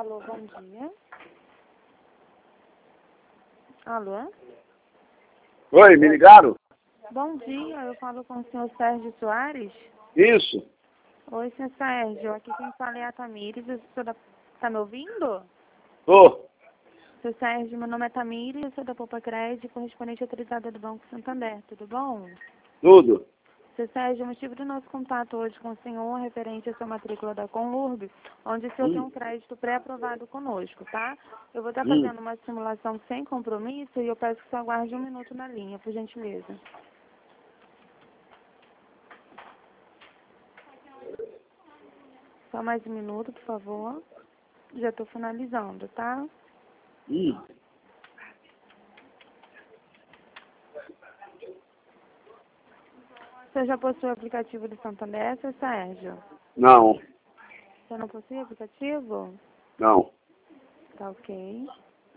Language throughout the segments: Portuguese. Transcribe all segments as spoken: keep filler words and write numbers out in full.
Alô, bom dia. Alô? Oi, me ligaram? Bom dia, eu falo com o senhor Sérgio Soares. Isso. Oi, senhor Sérgio, aqui quem fala é a Tamires, o senhor está me ouvindo? Tô. Senhor Sérgio, meu nome é Tamires, eu sou da Poupa Crédito, correspondente autorizada do Banco Santander, tudo bom? Tudo. Senhor Sérgio, o motivo do nosso contato hoje com o senhor referente à sua matrícula da Conlurb, onde o senhor Hum. tem um crédito pré-aprovado conosco, tá? Eu vou estar Hum. fazendo uma simulação sem compromisso e eu peço que o senhor aguarde um minuto na linha, por gentileza. Só mais um minuto, por favor. Já estou finalizando, tá? Hum. Você já possui o aplicativo do Santander, seu Sérgio? Não. Você não possui o aplicativo? Não. Tá ok.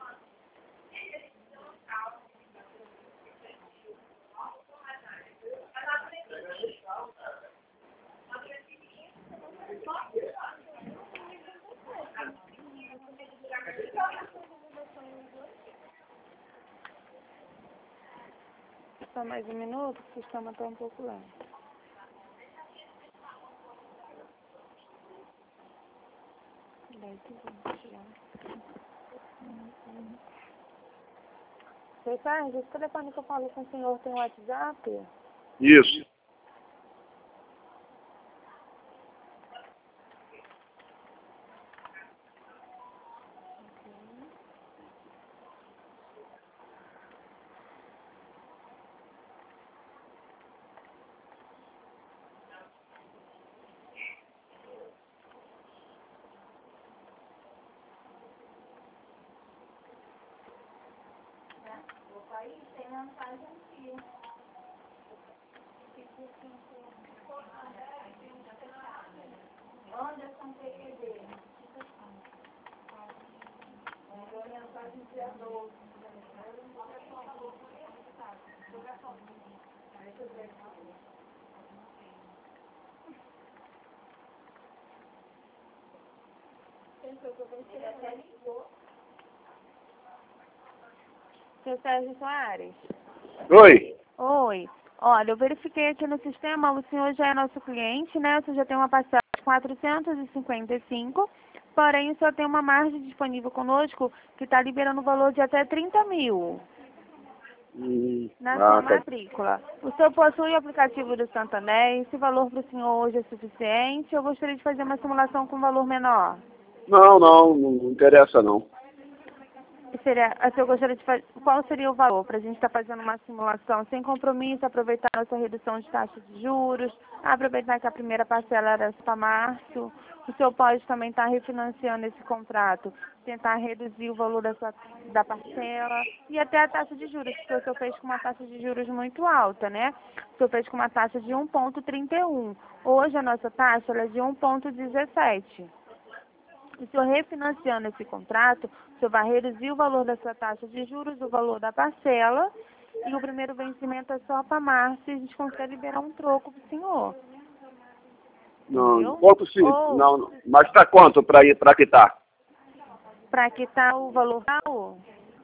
Só mais um minuto, o sistema está um pouco lento. Seu Sérgio, esse telefone que eu falo com o senhor tem WhatsApp? Isso. Seu Sérgio Soares? Oi. Oi. Olha, eu verifiquei aqui no sistema, o senhor já é nosso cliente, né? O senhor já tem uma parcela de quatrocentos e cinquenta e cinco, porém o senhor tem uma margem disponível conosco que está liberando o valor de até trinta mil Hum. na Ah, sua tá. matrícula. O senhor possui o aplicativo do Santander, esse valor para o senhor hoje é suficiente? Eu gostaria de fazer uma simulação com valor menor. Não, não, não interessa não. Seria, assim, eu gostaria de fazer, qual seria o valor para a gente estar fazendo uma simulação sem compromisso, aproveitar a nossa redução de taxa de juros, aproveitar que a primeira parcela era para março, o senhor pode também estar refinanciando esse contrato, tentar reduzir o valor da, sua, da parcela e até a taxa de juros, porque o senhor fez com uma taxa de juros muito alta, né? O senhor fez com uma taxa de um vírgula trinta e um. Hoje a nossa taxa ela é de um vírgula dezessete. O senhor refinanciando esse contrato, o senhor vai reduzir o valor da sua taxa de juros, o valor da parcela, e o primeiro vencimento é só para março e a gente consegue liberar um troco para o senhor. Não. Entendeu? Quanto se... Ou, Não, não. Mas tá quanto pra ir para quitar? para quitar o valor total?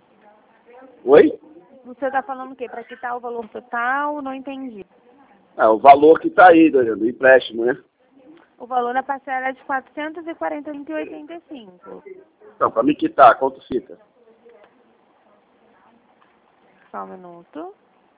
Oi? O senhor está falando o quê? Para quitar o valor total? Não entendi. É, o valor que tá aí do, do empréstimo, né? O valor da parcela é de quatrocentos e quarenta e cinco vírgula oitenta e cinco. Então, para me quitar, quanto fica? Só um minuto.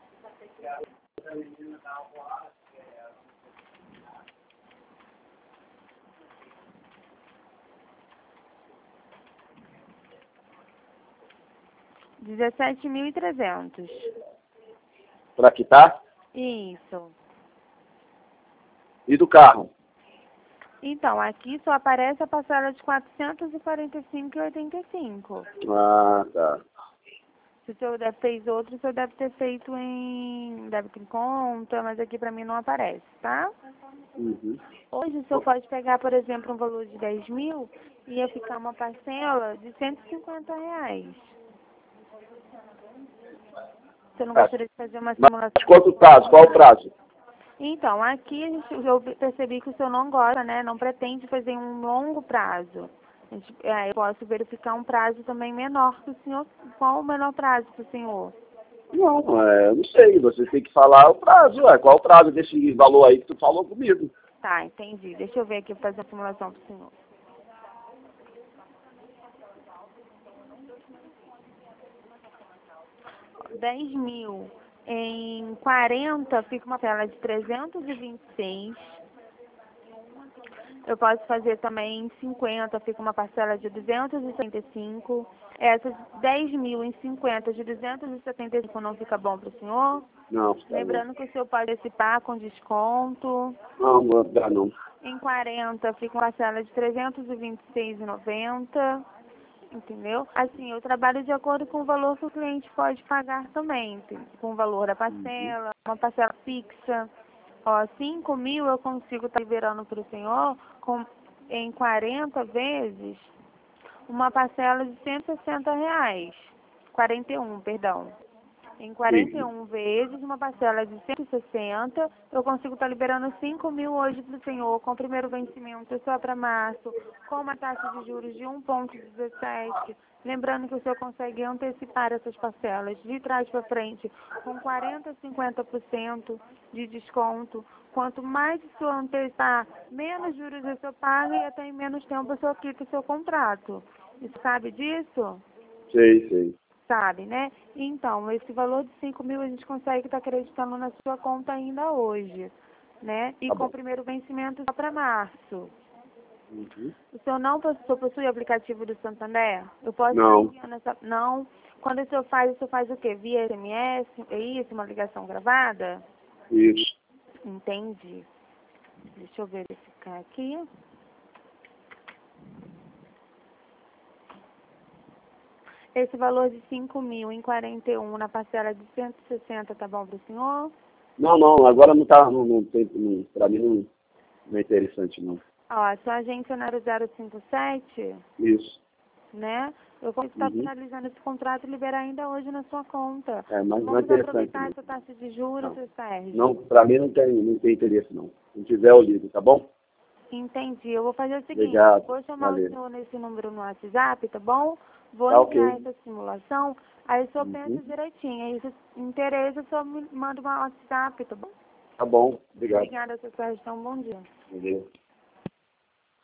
dezessete mil e trezentos. Para quitar? Isso. E do carro? Então, aqui só aparece a parcela de quatrocentos e quarenta e cinco vírgula oitenta e cinco. Ah, tá. Se o senhor deve fez outro, o senhor deve ter feito em débito em conta, mas aqui para mim não aparece, tá? Uhum. Hoje o senhor pode pegar, por exemplo, um valor de dez mil e ia ficar uma parcela de cento e cinquenta reais. Você não É. gostaria de fazer uma Mas simulação? quanto prazo? Qual o prazo? Então, aqui a gente, eu percebi que o senhor não gosta, né? Não pretende fazer um longo prazo. A A gente- é, eu posso verificar um prazo também menor que o senhor. Qual o menor prazo para o senhor? Não, é, eu não sei, você tem que falar o prazo, ué, qual o prazo desse valor aí que tu falou comigo? Tá, entendi. Deixa eu ver aqui, fazer a simulação para o senhor. dez mil em quarenta fica uma tela de trezentos e vinte e seis. Eu posso fazer também em cinquenta, fica uma parcela de duzentos e setenta e cinco. Essas dez mil em cinquenta de duzentos e setenta e cinco não fica bom para o senhor? Não, tá bom. Lembrando que o senhor pode antecipar com desconto. Não, não dá não. Em quarenta fica uma parcela de trezentos e vinte e seis reais e noventa centavos. Entendeu? Assim, eu trabalho de acordo com o valor que o cliente pode pagar também, entendeu? Com o valor da parcela, uma parcela fixa. Ó, cinco mil eu consigo estar liberando para o senhor com, em quarenta vezes uma parcela de cento e sessenta reais. quarenta e um, perdão. Em quarenta e um vezes uma parcela de cento e sessenta, eu consigo estar liberando cinco mil hoje para o senhor, com o primeiro vencimento só para março, com uma taxa de juros de um vírgula dezessete. Lembrando que o senhor consegue antecipar essas parcelas de trás para frente com quarenta por cento, cinquenta por cento de desconto. Quanto mais o senhor antecipar, menos juros o senhor paga e até em menos tempo o senhor quita o seu contrato. Você sabe disso? Sei, sei. Sabe, né? Então, esse valor de cinco mil a gente consegue estar acreditando na sua conta ainda hoje, né? E Tá com bom. o primeiro vencimento só para março. Uhum. O senhor não possui, possui aplicativo do Santander? Eu posso Não. estar enviando essa... Não. Quando o senhor faz, o senhor faz o quê? Via S M S? É isso? Uma ligação gravada? Isso. Entendi. Deixa eu verificar aqui. Esse valor de cinco mil em quarenta e um na parcela de cento e sessenta, tá bom para o senhor? Não, não, agora não tá, não, não tem, não, pra mim não, não é interessante não. Ó, a sua agência é zero cinco sete, Isso. né? Eu vou estar Uhum. finalizando esse contrato e liberar ainda hoje na sua conta. É, mas não é Vamos interessante aproveitar não. essa taxa de juros, Não, seu Sérgio. não, pra mim não tem, não tem interesse não. Se não tiver eu ligo, tá bom? Entendi. Eu vou fazer o seguinte, Obrigado. vou chamar o Valeu. senhor nesse número no WhatsApp, tá bom? Vou Tá enviar ok. essa simulação, aí o senhor pensa Uhum. direitinho. Aí se interessa, o senhor me manda um WhatsApp, tá bom? Tá bom. Obrigado. Obrigada, seu Sérgio. Então, bom dia. Valeu.